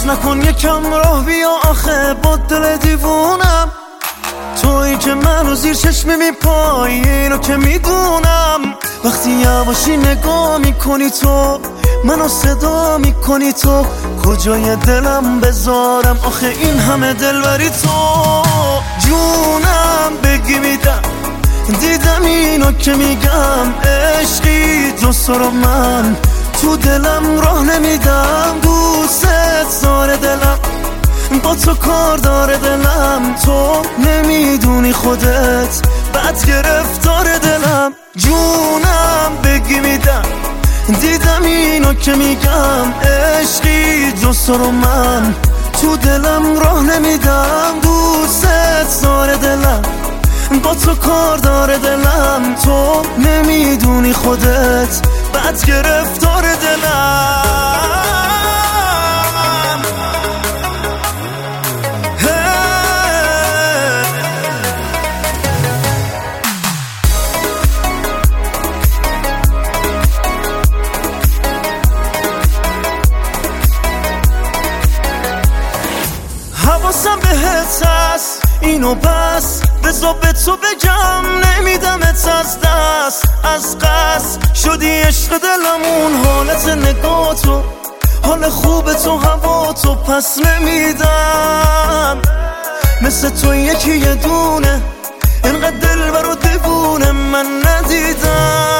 نکن یکم راه بیا آخه با دل دیوونم. تویی که منو زیر چشمی میپایی اینو که میدونم. وقتی یواشی نگاه میکنی تو منو صدا میکنی تو کجای دلم بذارم آخه این همه دلبری تو. جونم بگی میدم دیدم اینو که میگم عشقی جز تو رو من تو دلم راه نمیدم. دوست داره دلم با تو کار داره دلم تو نمیدونی خودت بد گرفتار دلم. جونم بگی میدم دیدم اینو که میگم عشقی جز تو رو من تو دلم راه نمیدم. دوست داره دلم با تو کار داره دلم تو نمیدونی خودت بد گرفتار دلم. حواسم بهت هست اینو بس بذار به تو بگم نمیدمت از دست. از قصد شدی عشق دلمون حالت نگاه تو حال خوب تو هوا تو پس نمیدم. مثل تو یکی یه دونه اینقدر دلبر و دیوونه من ندیدم.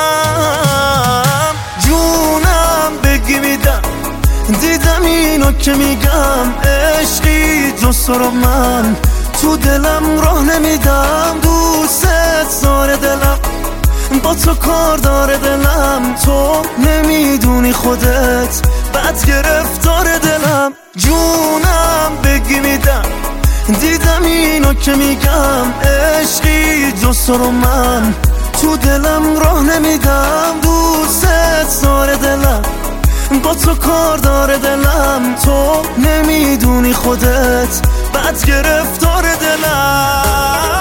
جونم بگی میدم دیدم اینو که میگم عشقی جز تو رو من تو دلم راه نمیدم. دوست داره دلم با تو کار داره دلم تو نمیدونی خودت بد گرفتار دلم. جونم بگی میدم دیدم اینو که میگم عشقی جز تو رو من تو دلم راه نمیدم. دوست داره دلم با تو کار داره دلم تو نمیدونی خودت بد گرفتار دلم.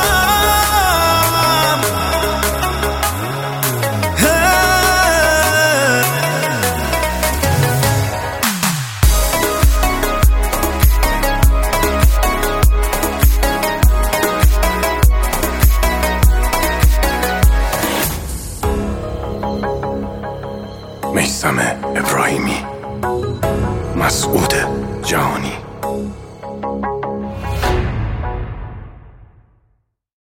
میثم